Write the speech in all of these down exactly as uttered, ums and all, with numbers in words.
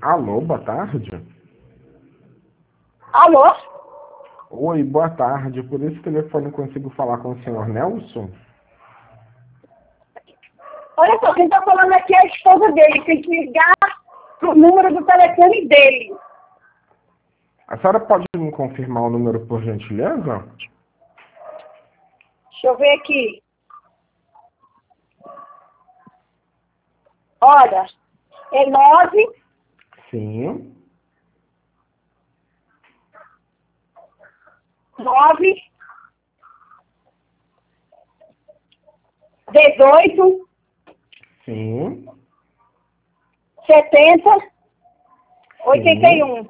Alô, boa tarde. Alô? Oi, boa tarde. Por esse telefone consigo falar com o senhor Nelson? Olha só, quem está falando aqui é a esposa dele. Tem que ligar pro número do telefone dele. A senhora pode me confirmar o número, por gentileza? Deixa eu ver aqui. Olha, é nove, Sim. nove, dezoito, Sim. setenta, oitenta e um.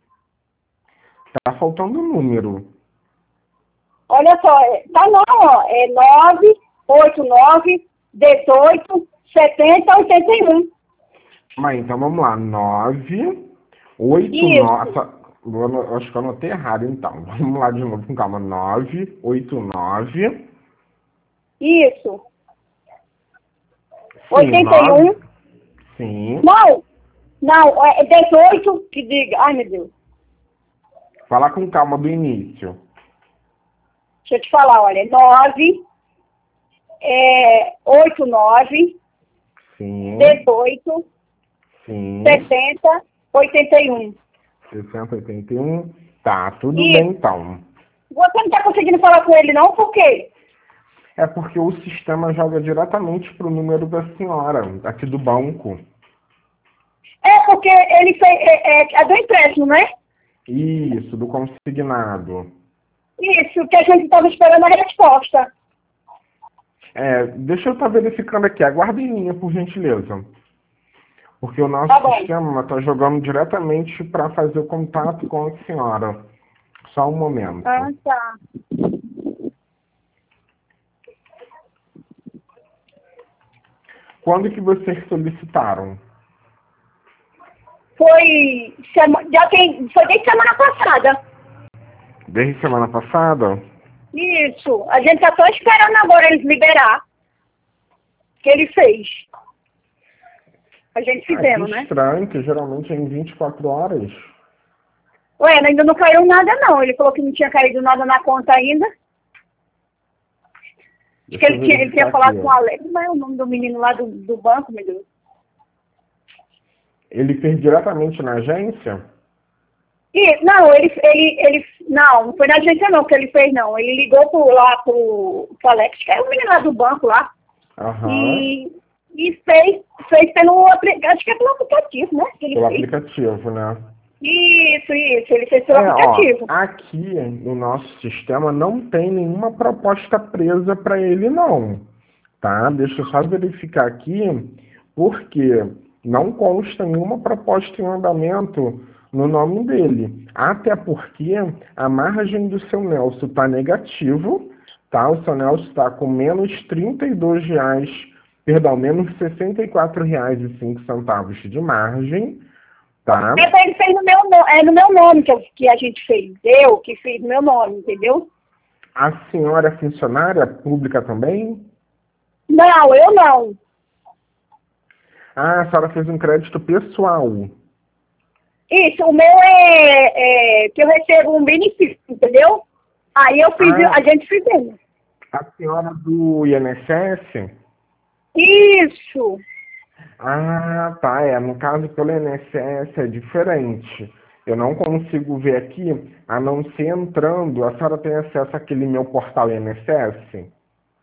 Tá faltando um número. Olha só, é- tá não, ó. É nove, oito, nove, dezoito, setenta, oitenta e um. Mas então vamos lá. Nove, oito, Isso, nove. Acho que eu anotei errado, então. Vamos lá de novo com calma. Nove, oito, nove. isso. Sim, oitenta e nove. um. Sim. Não, não, é dezoito que diga. Ai, meu Deus. Fala com calma do início. Deixa eu te falar, olha, nove, é, oito, nove, Sim. dezoito, Sim. sessenta, oitenta e um. sessenta, oitenta e um. Tá, tudo E bem então. você não está conseguindo falar com ele, não? Por quê? É porque o sistema joga diretamente pro número da senhora, aqui do banco. É porque ele fez. É, é, é do empréstimo, né? Isso, do consignado. Isso, que a gente estava esperando a resposta. É, deixa eu estar verificando aqui. Aguarde em linha, por gentileza. Porque o nosso Tá bom. sistema está jogando diretamente para fazer o contato com a senhora. Só um momento. Ah, tá. Quando que vocês solicitaram? Foi. Sema, já tem, foi desde semana passada. Desde semana passada? Isso. A gente tá só esperando agora eles liberar. Que ele fez. A gente Ah, que fizemos, né? estranho, que geralmente é em vinte e quatro horas. Ué, ainda não caiu nada, não. Ele falou que não tinha caído nada na conta ainda. Acho que Deixa eu ele tinha, ele verificar tinha aqui. falado com o Ó. Alex, mas é o nome do menino lá do, do banco, meu Deus. Ele fez diretamente na agência? E, não, ele, ele, ele, não, não foi na agência não que ele fez, não. Ele ligou pro, lá pro, pro Alex, que é o menino lá do banco lá, Aham. e, e fez, fez pelo, apli- acho que é pelo aplicativo, né, que ele Pelo fez. aplicativo, né? Isso, isso, ele fez pelo É, ó, aplicativo. aqui no nosso sistema não tem nenhuma proposta presa para ele, não. Tá? Deixa eu só verificar aqui, porque não consta nenhuma proposta em andamento no nome dele. Até porque a margem do seu Nelson está negativo, tá? O seu Nelson está com menos trinta e dois reais, perdão, menos sessenta e quatro reais e cinco centavos de margem, tá? Mas ele fez no meu, no- é no meu nome que, eu, que a gente fez, eu que fiz no meu nome, entendeu? A senhora é funcionária pública também? Não, eu não. Ah, a senhora fez um crédito pessoal. Isso, o meu é, é que eu recebo um benefício, entendeu? Aí eu fiz, Ah, a gente fizemos. a senhora do I N S S? Isso. Ah, tá. É, no caso pelo I N S S é diferente. Eu não consigo ver aqui, a não ser entrando. A senhora tem acesso àquele meu portal I N S S?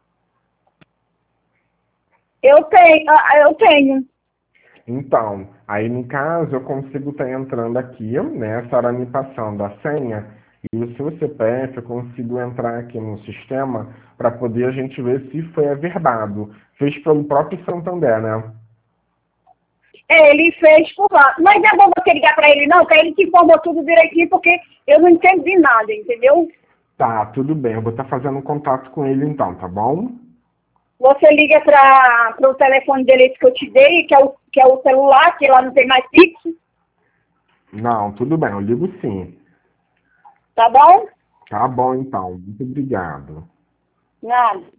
Eu tenho, ah, eu tenho. Então, aí no caso eu consigo estar entrando aqui, né? A senhora me passando a senha e o seu C P F eu consigo entrar aqui no sistema para poder a gente ver se foi averbado. Fez pelo próprio Santander, né? É, ele fez por lá. Mas não é bom você ligar pra ele, não, que ele te informou tudo direitinho, porque eu não entendi nada, entendeu? Tá, tudo bem. Eu vou estar fazendo contato com ele então, tá bom? Você liga para o telefone dele esse que eu te dei, que é, o, que é o celular, que lá não tem mais fixo, Não, tudo bem, eu ligo sim. tá bom? Tá bom então, muito obrigado. Nada.